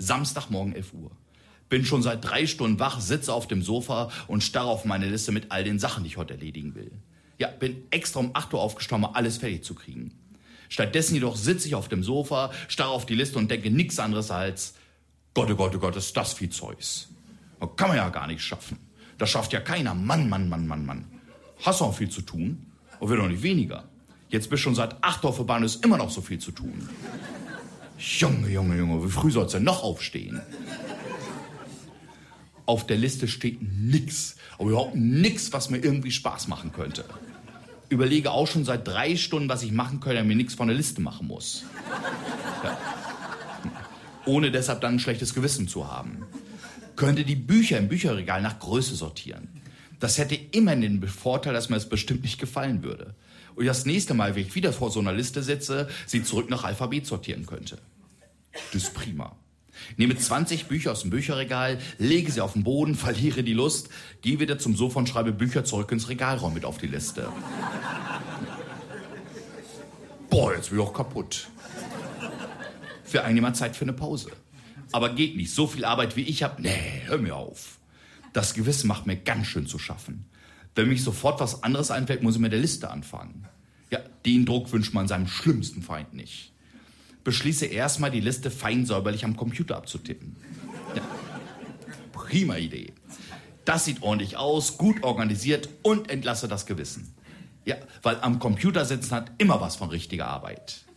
Samstagmorgen 11 Uhr. Bin schon seit 3 Stunden wach, sitze auf dem Sofa und starre auf meine Liste mit all den Sachen, die ich heute erledigen will. Ja, bin extra um 8 Uhr aufgestanden, um alles fertig zu kriegen. Stattdessen jedoch sitze ich auf dem Sofa, starre auf die Liste und denke nichts anderes als, Gott, oh Gott, oh Gott, ist das viel Zeugs. Das kann man ja gar nicht schaffen. Das schafft ja keiner. Mann. Hast du auch viel zu tun? Und wird doch nicht weniger. Jetzt bist du schon seit 8 Uhr auf der Bahn, ist immer noch so viel zu tun. Junge, wie früh sollst du denn noch aufstehen? Auf der Liste steht nix, aber überhaupt nix, was mir irgendwie Spaß machen könnte. Überlege auch schon seit 3 Stunden, was ich machen könnte, wenn mir nichts von der Liste machen muss. Ja. Ohne deshalb dann ein schlechtes Gewissen zu haben. Könnte die Bücher im Bücherregal nach Größe sortieren. Das hätte immer den Vorteil, dass mir das bestimmt nicht gefallen würde. Und das nächste Mal, wenn ich wieder vor so einer Liste sitze, sie zurück nach Alphabet sortieren könnte. Das ist prima. Nehme 20 Bücher aus dem Bücherregal, lege sie auf den Boden, verliere die Lust, gehe wieder zum Sofa und schreibe Bücher zurück ins Regalraum mit auf die Liste. Boah, jetzt bin ich auch kaputt. Für einen mal Zeit für eine Pause. Aber geht nicht. So viel Arbeit wie ich habe, nee, hör mir auf. Das Gewissen macht mir ganz schön zu schaffen. Wenn mich sofort was anderes einfällt, muss ich mit der Liste anfangen. Ja, den Druck wünscht man seinem schlimmsten Feind nicht. Beschließe erstmal, die Liste fein säuberlich am Computer abzutippen. Ja. Prima Idee. Das sieht ordentlich aus, gut organisiert und entlasse das Gewissen. Ja, weil am Computer sitzen hat immer was von richtiger Arbeit.